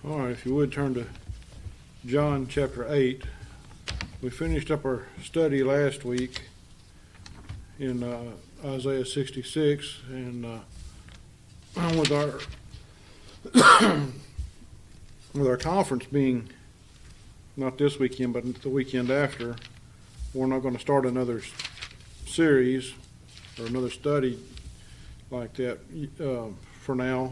All right, if you would turn to John chapter 8. We finished up our study last week in Isaiah 66, and with our conference being not this weekend but the weekend after, we're not going to start another series or another study like that for now.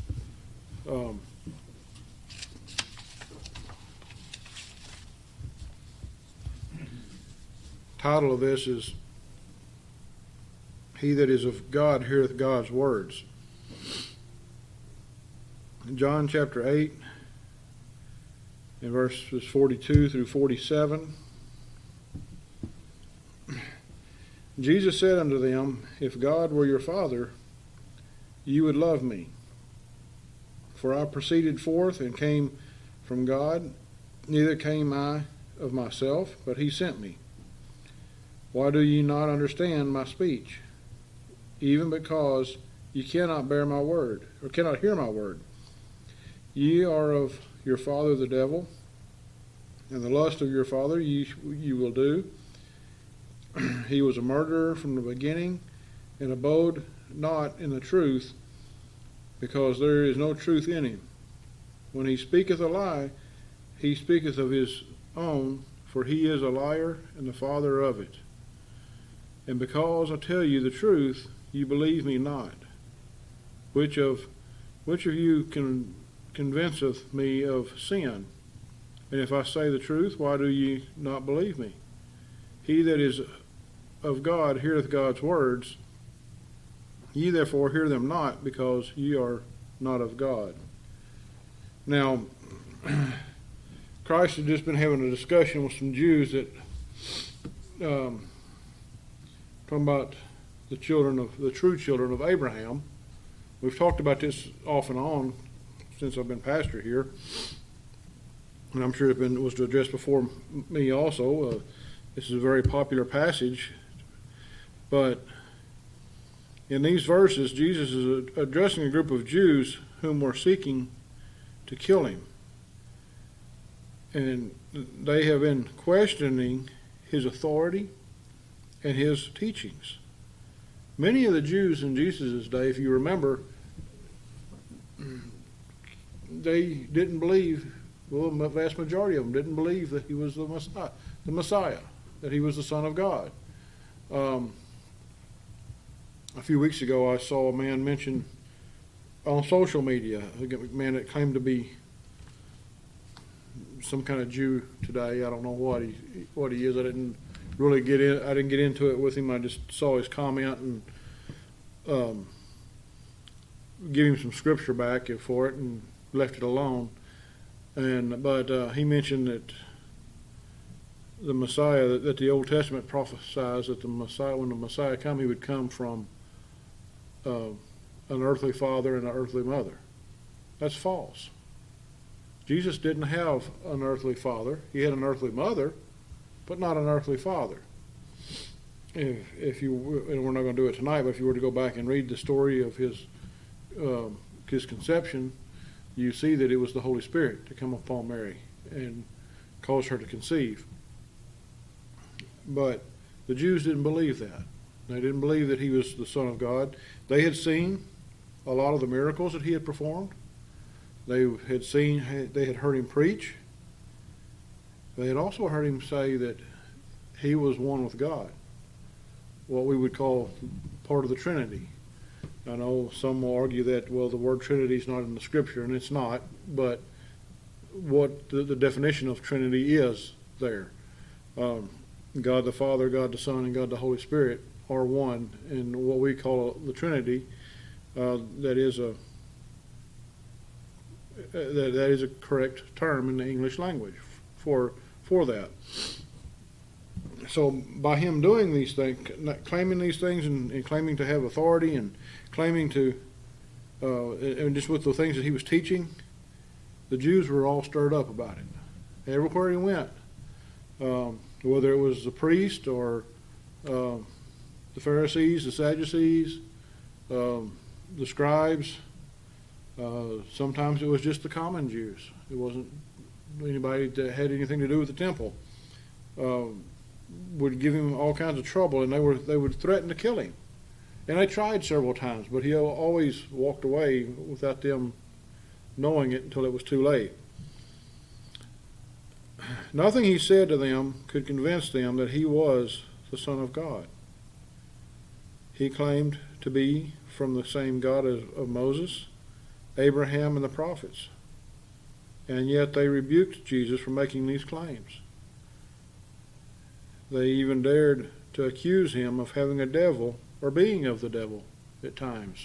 Title of this is He that is of God heareth God's words. In John chapter 8 in verses 42 through 47, Jesus said unto them, If God were your Father, you would love me. For I proceeded forth and came from God, neither came I of myself, but he sent me. Why do ye not understand my speech? Even because ye cannot bear my word, or cannot hear my word. Ye are of your father the devil, and the lust of your father ye will do. He was a murderer from the beginning, and abode not in the truth, because there is no truth in him. When he speaketh a lie, he speaketh of his own, for he is a liar and the father of it. And because I tell you the truth, you believe me not. Which of you convinceth me of sin? And if I say the truth, why do ye not believe me? He that is of God heareth God's words. Ye therefore hear them not, because ye are not of God. Now, Christ had just been having a discussion with some Jews that talking about the true children of Abraham. We've talked about this off and on since I've been pastor here, and I'm sure it was addressed before me also. This is a very popular passage, but in these verses, Jesus is addressing a group of Jews whom were seeking to kill him, and they have been questioning his authority and his teachings. Many of the Jews in Jesus' day, if you remember, they didn't believe, well, the vast majority of them didn't believe that he was the Messiah, that he was the Son of God. A few weeks ago, I saw a man mention on social media, a man that claimed to be some kind of Jew today. I don't know what he is. I didn't get into it with him. I just saw his comment and give him some scripture back for it and left it alone. But he mentioned that the Messiah, that the Old Testament prophesies that the Messiah, when the Messiah come, he would come from an earthly father and an earthly mother. That's false. Jesus didn't have an earthly father. He had an earthly mother, but not an earthly father. If you, and we're not going to do it tonight, but if you were to go back and read the story of his conception, you see that it was the Holy Spirit to come upon Mary and cause her to conceive. But the Jews didn't believe that. They didn't believe that he was the Son of God. They had seen a lot of the miracles that he had performed. They had heard him preach. They had also heard him say that he was one with God, what we would call part of the Trinity. I know some will argue that, well, the word Trinity is not in the Scripture, and it's not, but what the definition of Trinity is there. God the Father, God the Son, and God the Holy Spirit are one, and what we call the Trinity, that is a correct term in the English language for that. So by him doing these things, claiming these things, and claiming to have authority, and claiming to, and just with the things that he was teaching, the Jews were all stirred up about it. Everywhere he went, whether it was the priest or the Pharisees, the Sadducees, the scribes, Sometimes it was just the common Jews. It wasn't anybody that had anything to do with the temple. Would give him all kinds of trouble, and they would threaten to kill him. And they tried several times, but he always walked away without them knowing it until it was too late. Nothing he said to them could convince them that he was the Son of God. He claimed to be from the same God of Moses, Abraham, and the prophets. And yet they rebuked Jesus for making these claims. They even dared to accuse him of having a devil or being of the devil at times.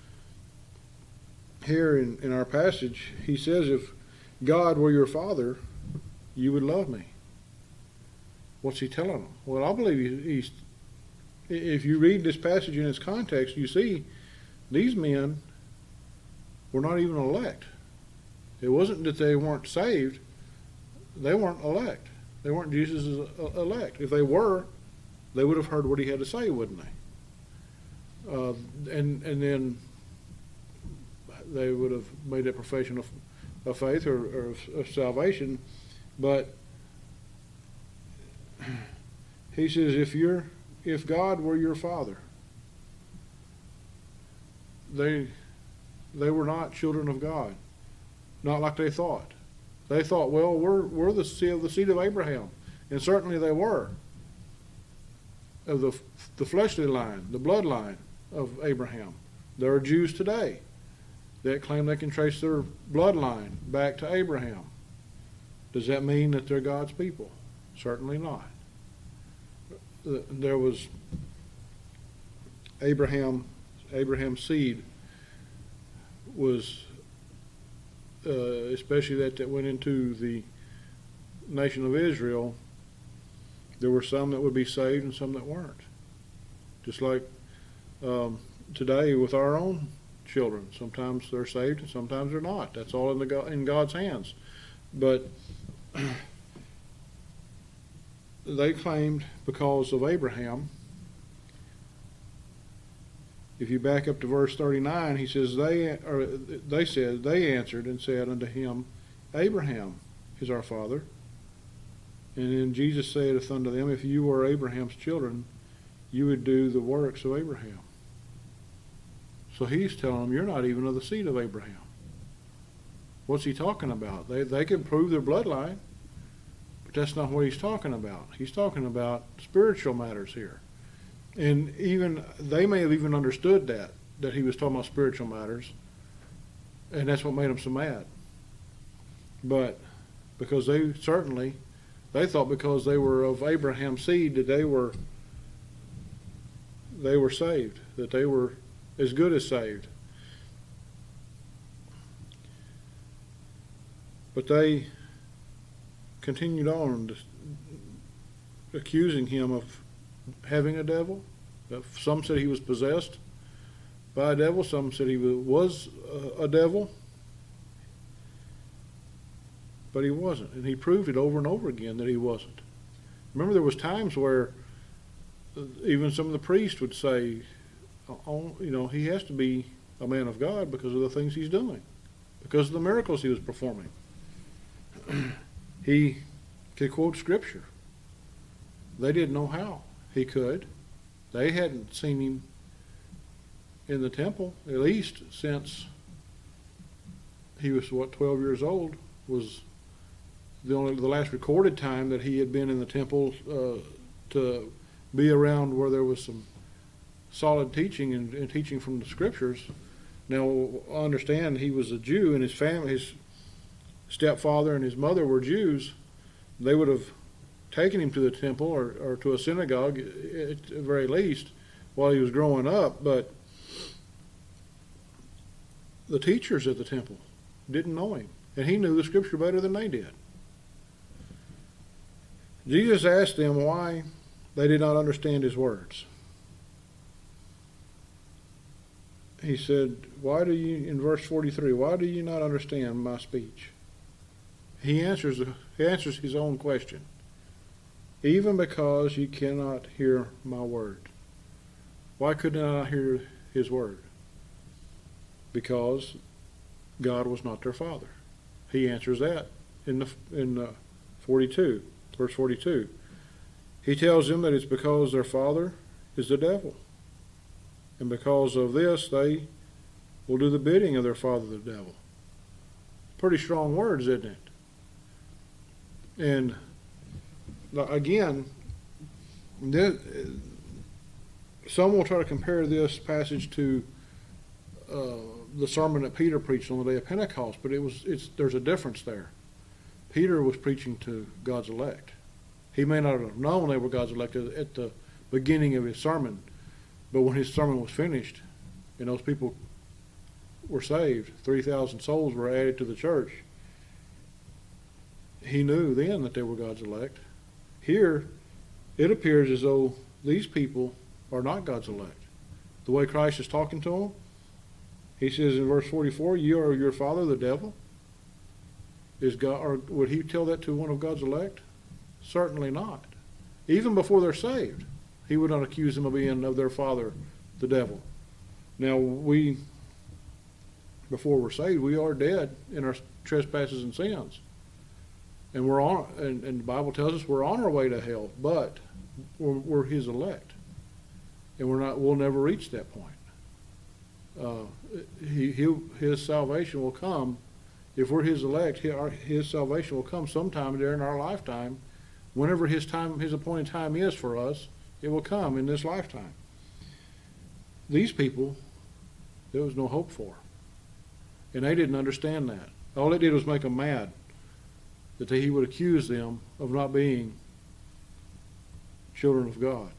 Here in our passage, he says, if God were your Father, you would love me. What's he telling them? Well, I believe if you read this passage in its context, you see these men were not even elect. It wasn't that they weren't saved. They weren't elect. They weren't Jesus' elect. If they were, they would have heard what he had to say, wouldn't they? And then they would have made a profession of faith or of salvation. But he says, if God were your Father, they were not children of God, not like they thought. They thought, well, we're the seed of Abraham, and certainly they were, of the fleshly line, the bloodline of Abraham. There are Jews today that claim they can trace their bloodline back to Abraham. Does that mean that they're God's people? Certainly not. There was Abraham's seed was, especially that went into the nation of Israel, there were some that would be saved and some that weren't. Just like today with our own children. Sometimes they're saved and sometimes they're not. That's all in God's hands. But they claimed because of Abraham. If you back up to verse 39, he says, they answered and said unto him, Abraham is our father. And then Jesus saith unto them, if you were Abraham's children, you would do the works of Abraham. So he's telling them, you're not even of the seed of Abraham. What's he talking about? They can prove their bloodline, but that's not what he's talking about. He's talking about spiritual matters here. And even they may have even understood that he was talking about spiritual matters, and that's what made them so mad. But because they thought because they were of Abraham's seed that they were saved, that they were as good as saved. But they continued on accusing him of having a devil. Some said he was possessed by a devil. Some said he was a devil. But he wasn't. And he proved it over and over again that he wasn't. Remember, there was times where even some of the priests would say, he has to be a man of God because of the things he's doing, because of the miracles he was performing. He could quote Scripture. They didn't know how he could. They hadn't seen him in the temple, at least since he was, 12 years old, was the last recorded time that he had been in the temple to be around where there was some solid teaching and teaching from the Scriptures. Now, I understand he was a Jew, and his family, his stepfather and his mother were Jews. They would have taken him to the temple or to a synagogue at the very least while he was growing up, but the teachers at the temple didn't know him, and he knew the Scripture better than they did. Jesus asked them why they did not understand his words. He said, in verse 43, why do you not understand my speech? He answers his own question. Even because you cannot hear my word. Why could I not hear his word? Because God was not their father. He answers that in 42, verse 42. He tells them that it's because their father is the devil. And because of this, they will do the bidding of their father, the devil. Pretty strong words, isn't it? And again, some will try to compare this passage to the sermon that Peter preached on the day of Pentecost, but there's a difference there. Peter was preaching to God's elect. He may not have known they were God's elect at the beginning of his sermon, but when his sermon was finished and those people were saved, 3,000 souls were added to the church, he knew then that they were God's elect. Here, it appears as though these people are not God's elect. The way Christ is talking to them, he says in verse 44, "You are your father, the devil." Is God, or would he tell that to one of God's elect? Certainly not. Even before they're saved, he would not accuse them of being of their father, the devil. Now, before we're saved, we are dead in our trespasses and sins. And and the Bible tells us we're on our way to hell, but we're his elect. And we'll never reach that point. His salvation will come, if we're his elect, his salvation will come sometime during our lifetime. Whenever his appointed time is for us, it will come in this lifetime. These people, there was no hope for. And they didn't understand that. All it did was make them mad that he would accuse them of not being children of God.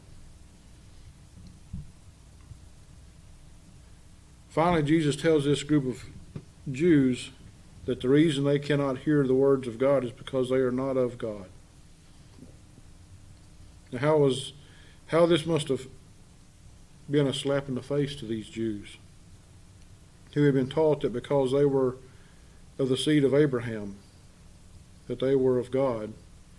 Finally, Jesus tells this group of Jews that the reason they cannot hear the words of God is because they are not of God. Now, how this must have been a slap in the face to these Jews, who had been taught that because they were of the seed of Abraham, that they were of God,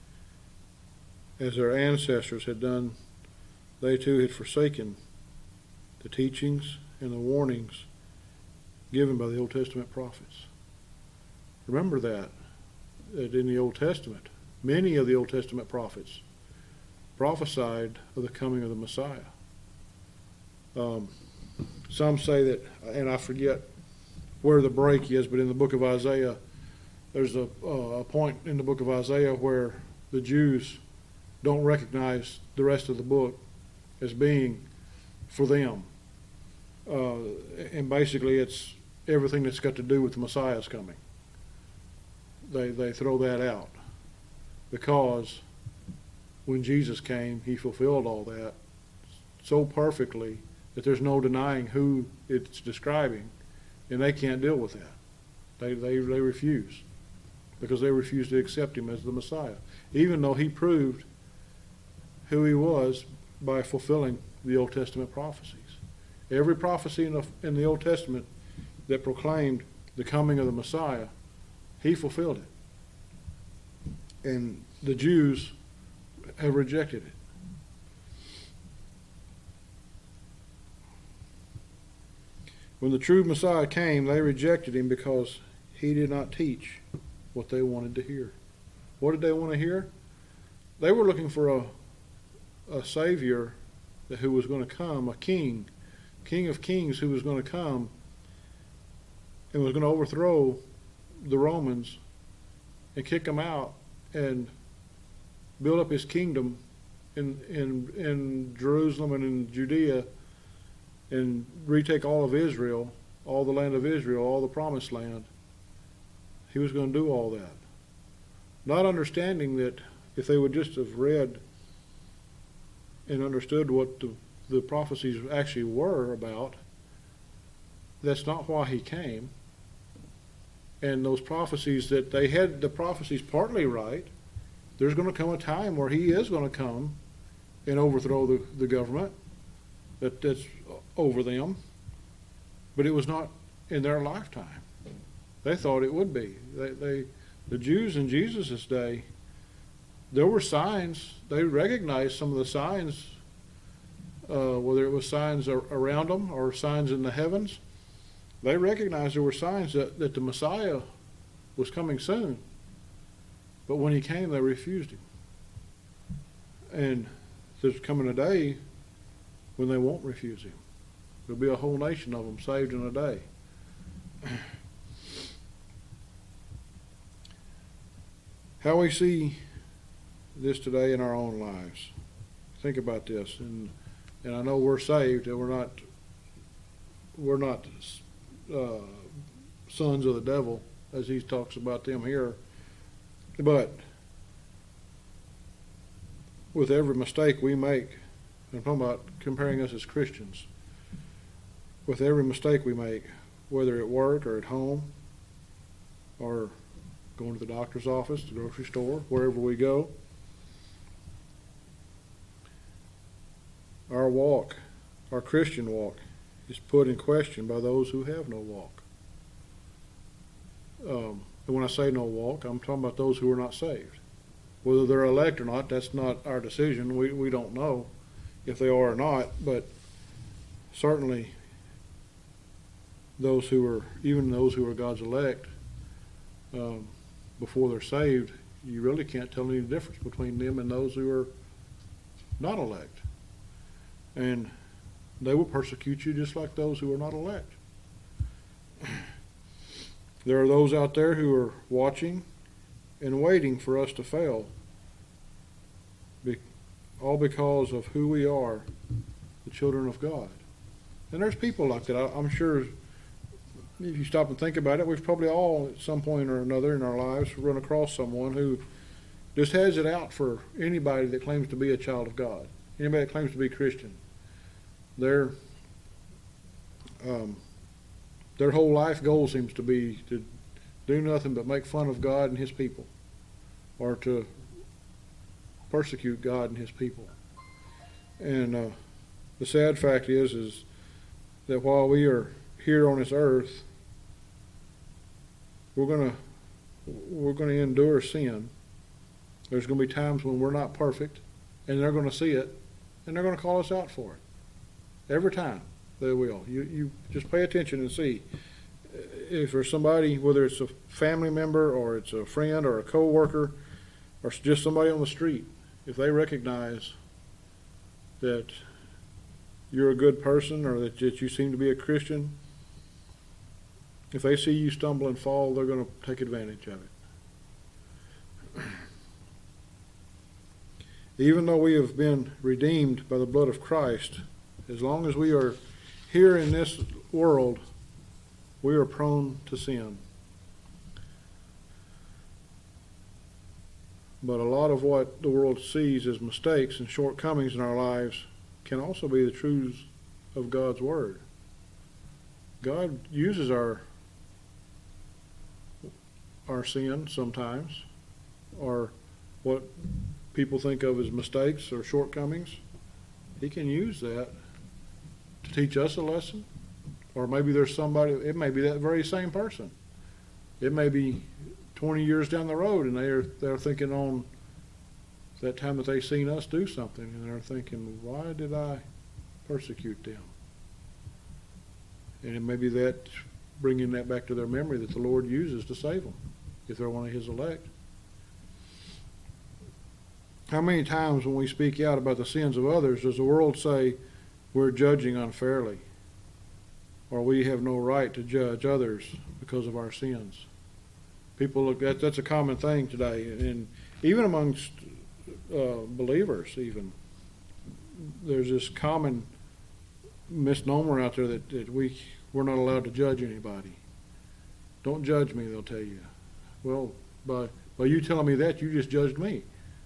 as their ancestors had done. They too had forsaken the teachings and the warnings given by the Old Testament prophets. Remember that in the Old Testament, many of the Old Testament prophets prophesied of the coming of the Messiah. Some say that, and I forget where the break is, but in the book of Isaiah, there's a point in the book of Isaiah where the Jews don't recognize the rest of the book as being for them. And basically it's everything that's got to do with the Messiah's coming. They throw that out because when Jesus came, he fulfilled all that so perfectly that there's no denying who it's describing, and they can't deal with that. They refuse, because they refuse to accept him as the Messiah, even though he proved who he was by fulfilling the Old Testament prophecies. Every prophecy in the Old Testament that proclaimed the coming of the Messiah, he fulfilled it. And the Jews have rejected it. When the true Messiah came, they rejected him because he did not teach what they wanted to hear. What did they want to hear? They were looking for a Savior who was going to come, a King of Kings who was going to come and was going to overthrow the Romans and kick them out and build up his kingdom in Jerusalem and in Judea and retake all of Israel, all the land of Israel, all the promised land. He was going to do all that. Not understanding that if they would just have read and understood what the prophecies actually were about, that's not why he came. And those prophecies, that they had the prophecies partly right. There's going to come a time where he is going to come and overthrow the government that's over them. But it was not in their lifetime. They thought it would be. The Jews in Jesus' day, there were signs. They recognized some of the signs, whether it was signs around them or signs in the heavens. They recognized there were signs that the Messiah was coming soon. But when he came, they refused him. And there's coming a day when they won't refuse him. There'll be a whole nation of them saved in a day. How we see this today in our own lives. Think about this, and I know we're saved, and we're not sons of the devil, as he talks about them here. But with every mistake we make, I'm talking about comparing us as Christians, with every mistake we make, whether at work or at home or going to the doctor's office, the grocery store, wherever we go, our walk, our Christian walk, is put in question by those who have no walk. And when I say no walk, I'm talking about those who are not saved. Whether they're elect or not, that's not our decision. We don't know if they are or not, but certainly those who are, even those who are God's elect, before they're saved, you really can't tell any difference between them and those who are not elect. And they will persecute you just like those who are not elect. There are those out there who are watching and waiting for us to fail, all because of who we are, the children of God. And there's people like that. I'm sure if you stop and think about it, we've probably all at some point or another in our lives run across someone who just has it out for anybody that claims to be a child of God, anybody that claims to be Christian. Their whole life goal seems to be to do nothing but make fun of God and his people, or to persecute God and his people. And the sad fact is that while we are here on this earth, we're going to endure sin. There's going to be times when we're not perfect, and they're going to see it, and they're going to call us out for it. Every time they will. You just pay attention and see. If there's somebody, whether it's a family member or it's a friend or a co-worker or just somebody on the street, if they recognize that you're a good person or that you seem to be a Christian, if they see you stumble and fall, they're going to take advantage of it. Even though we have been redeemed by the blood of Christ, as long as we are here in this world, we are prone to sin. But a lot of what the world sees as mistakes and shortcomings in our lives can also be the truths of God's Word. God uses our sin sometimes, or what people think of as mistakes or shortcomings. He can use that to teach us a lesson. Or maybe there's somebody, it may be that very same person. It may be 20 years down the road, and they're thinking on that time that they seen us do something, and they're thinking, why did I persecute them? And it may be that bringing that back to their memory that the Lord uses to save them, if they're one of his elect. How many times when we speak out about the sins of others does the world say we're judging unfairly, or we have no right to judge others because of our sins? People look at that's a common thing today, and even amongst believers, even there's this common misnomer out there that we're not allowed to judge anybody. Don't judge me, they'll tell you. Well, by you telling me that, you just judged me.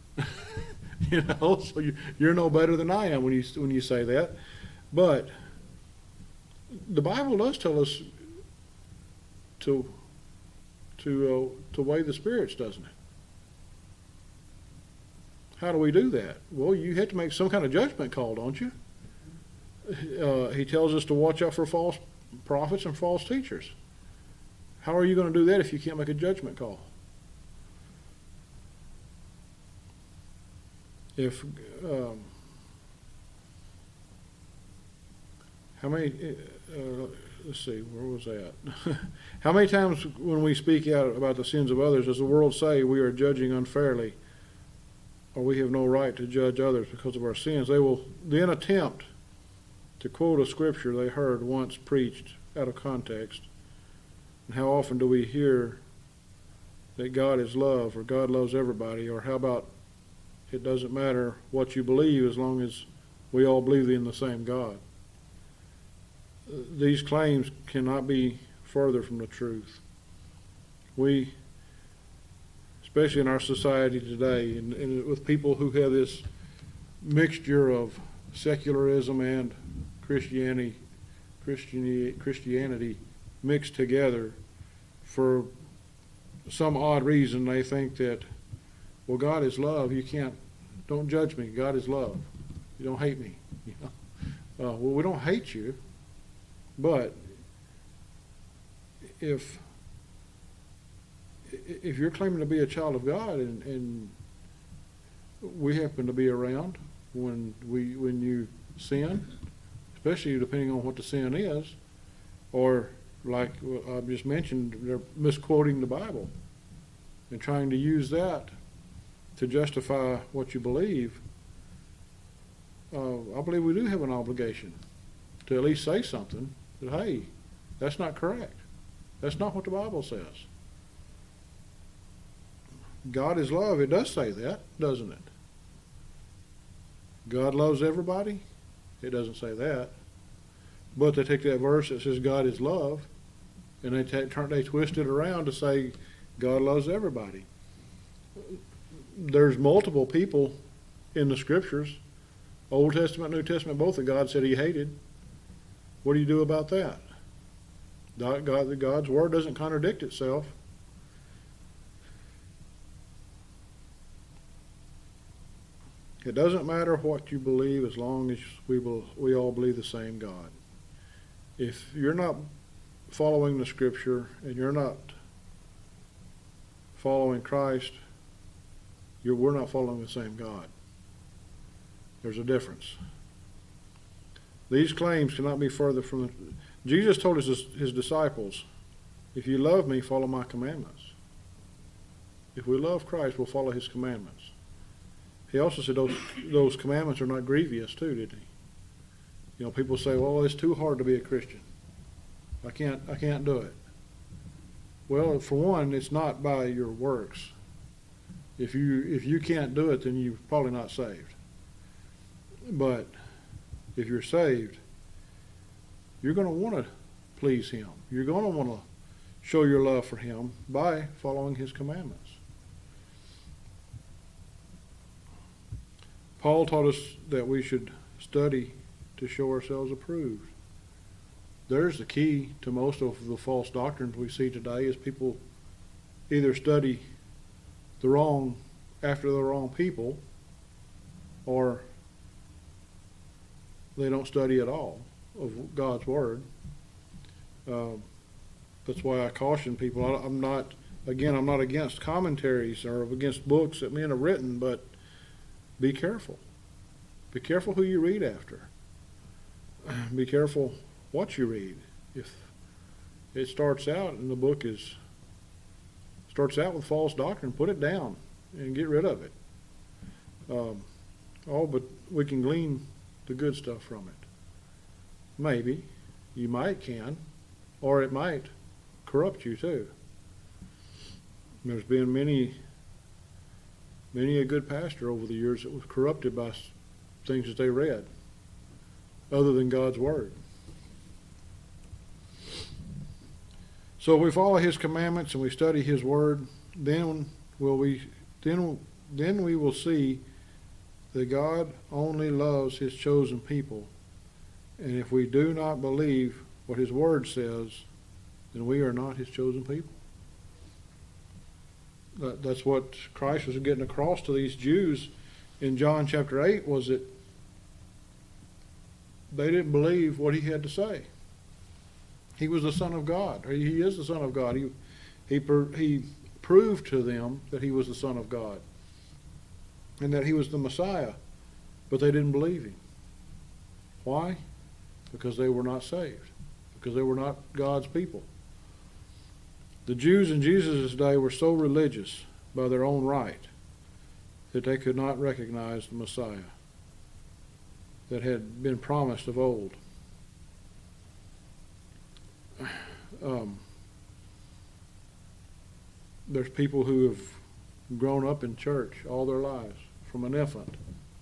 So you're no better than I am when you say that. But the Bible does tell us to weigh the spirits, doesn't it? How do we do that? Well, you have to make some kind of judgment call, don't you? He tells us to watch out for false prophets and false teachers. How are you going to do that if you can't make a judgment call? If how many let's see, where was that? How many times when we speak out about the sins of others does the world say we are judging unfairly, or we have no right to judge others because of our sins? They will then attempt to quote a scripture they heard once preached out of context. And how often do we hear that God is love, or God loves everybody, or how about it doesn't matter what you believe as long as we all believe in the same God? These claims cannot be further from the truth. We, especially in our society today, and with people who have this mixture of secularism and Christianity mixed together, for some odd reason they think that, well, God is love. Don't judge me. God is love. You don't hate me. Well, we don't hate you, but if you're claiming to be a child of God and we happen to be around when you sin, especially depending on what the sin is, or like I just mentioned, they're misquoting the Bible and trying to use that to justify what you believe, I believe we do have an obligation to at least say something that, hey, that's not correct. That's not what the Bible says. God is love. It does say that, doesn't it? God loves everybody. It doesn't say that. But they take that verse that says God is love, and they twist it around to say God loves everybody. There's multiple people in the Scriptures, Old Testament, New Testament, both, that God said he hated. What do you do about that? God's Word doesn't contradict itself. It doesn't matter what you believe as long as we all believe the same God. If you're not following the Scripture and you're not following Christ, we're not following the same God. There's a difference. These claims cannot be further from Jesus told his disciples, if you love me, follow my commandments. If we love Christ, we'll follow his commandments. He also said those commandments are not grievous too, did he? You know, people say, well, it's too hard to be a Christian. I can't do it. Well, for one, it's not by your works. If you can't do it, then you're probably not saved. But if you're saved, you're going to want to please him. You're going to want to show your love for him by following his commandments. Paul taught us that we should study to show ourselves approved. There's the key to most of the false doctrines we see today, is people either study after the wrong people, or they don't study at all of God's Word. That's why I caution people. I'm not against commentaries or against books that men have written, but be careful. Be careful who you read after. Be careful what you read. If it starts out and the book starts out with false doctrine, put it down and get rid of it. But we can glean the good stuff from it. Maybe. You can. Or it might corrupt you too. There's been many a good pastor over the years that was corrupted by things that they read other than God's Word. So if we follow his commandments and we study his Word, then we will see that God only loves his chosen people. And if we do not believe what his Word says, then we are not his chosen people. That's what Christ was getting across to these Jews in John chapter 8, was that they didn't believe what he had to say. He was the Son of God. He is the Son of God. He proved to them that he was the Son of God and that he was the Messiah, but they didn't believe him. Why? Because they were not saved. because they were not God's people. The Jews in Jesus' day were so religious by their own right that they could not recognize the Messiah that had been promised of old. There's people who have grown up in church all their lives from an infant.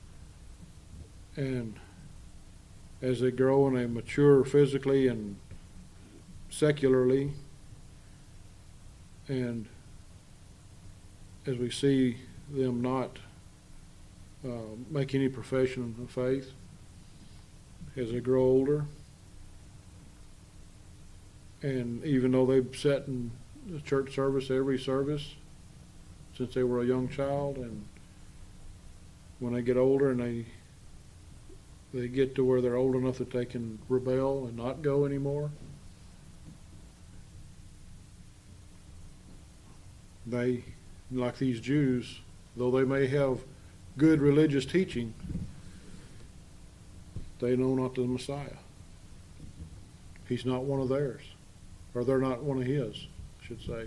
And as they grow and they mature physically and secularly, and as we see them not make any profession of faith, as they grow older, and even though they've sat in the church service every service since they were a young child, and when they get older and they get to where they're old enough that they can rebel and not go anymore, they, like these Jews, though they may have good religious teaching, they know not the Messiah. He's not one of theirs, or they're not one of his, I should say.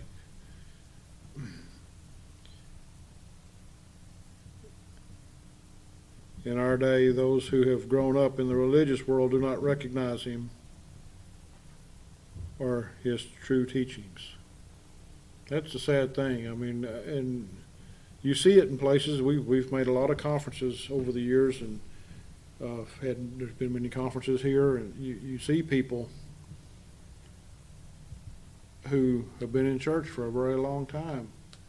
In our day, those who have grown up in the religious world do not recognize him or his true teachings. That's the sad thing. I mean, and you see it in places. We've made a lot of conferences over the years, and there's been many conferences here, and you see people who have been in church for a very long time,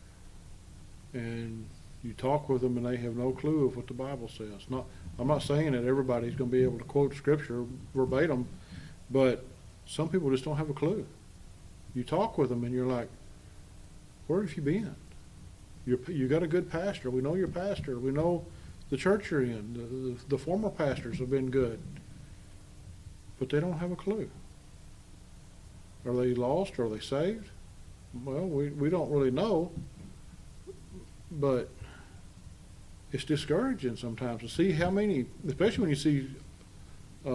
and you talk with them and they have no clue of what the Bible says. I'm not saying that everybody's going to be able to quote Scripture verbatim, but some people just don't have a clue. You talk with them and you're like, where have you been? You got a good pastor. We know your pastor. We know the church you're in. The former pastors have been good, but they don't have a clue. Are they lost? Are they saved? Well, we don't really know, but it's discouraging sometimes to see how many, especially when you see, I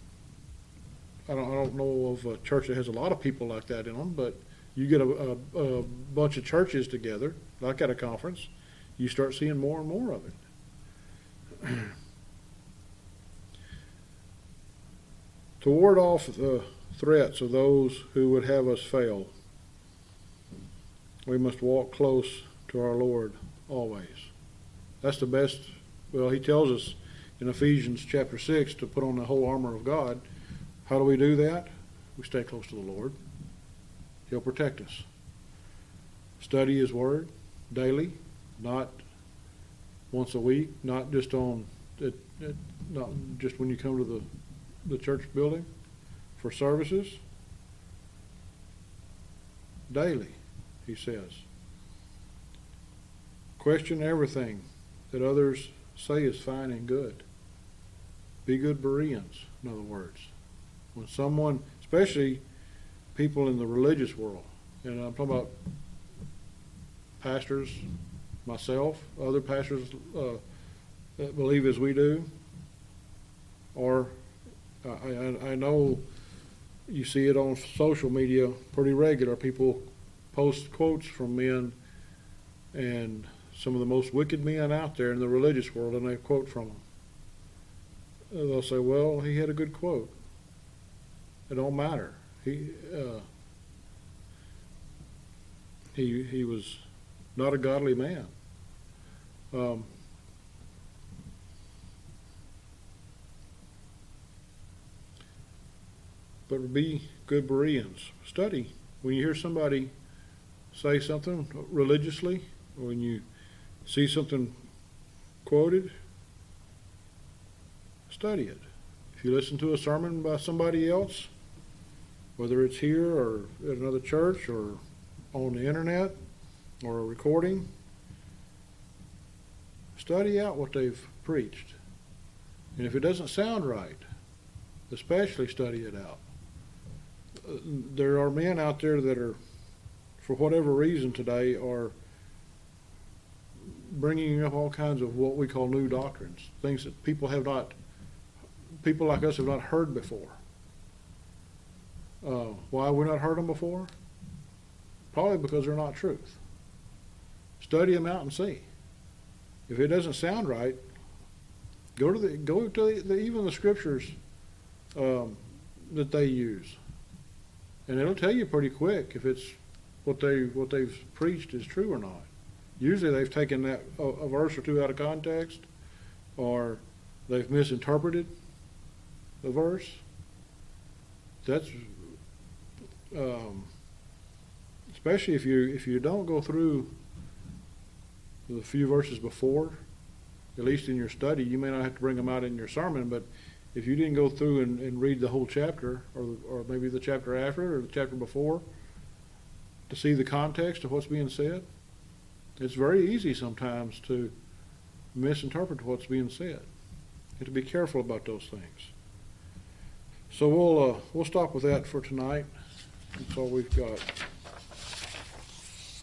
don't know of a church that has a lot of people like that in them, but you get a bunch of churches together, like at a conference, you start seeing more and more of it. To ward off the threats of those who would have us fail, we must walk close to our Lord always. That's the best. Well, he tells us in Ephesians chapter 6 to put on the whole armor of God. How do we do that? We stay close to the Lord. He'll protect us. Study his word daily, not once a week, not just not just when you come to the church building for services. Daily, he says. Question everything that others say is fine and good. Be good Bereans, in other words. When someone, especially people in the religious world, and I'm talking about pastors, myself, other pastors that believe as we do, or I know you see it on social media pretty regular. People post quotes from men, and some of the most wicked men out there in the religious world, and they quote from them. They'll say, well, he had a good quote. It don't matter. He was not a godly man. But be good Bereans. Study. When you hear somebody say something religiously, or when you see something quoted, study it. If you listen to a sermon by somebody else, whether it's here or at another church or on the internet or a recording, study out what they've preached. And if it doesn't sound right, especially study it out. There are men out there that are, for whatever reason today, are bringing up all kinds of what we call new doctrines, things that people like us have not heard before. Why we not heard them before? Probably because they're not truth. Study them out and see. If it doesn't sound right, go to even the scriptures that they use, and it'll tell you pretty quick if it's what they've preached is true or not. Usually they've taken that a verse or two out of context, or they've misinterpreted the verse. That's especially if you don't go through the few verses before, at least in your study. You may not have to bring them out in your sermon, but if you didn't go through and read the whole chapter, or maybe the chapter after it or the chapter before, to see the context of what's being said, it's very easy sometimes to misinterpret what's being said. You have to be careful about those things. So we'll stop with that for tonight. That's all we've got.